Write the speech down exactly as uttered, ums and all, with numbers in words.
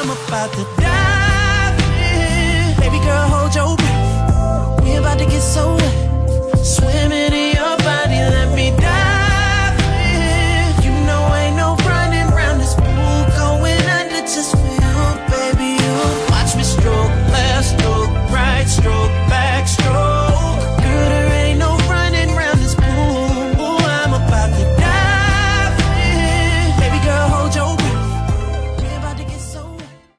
I'm about to dive in. Baby girl, hold your breath. We about to get so wet.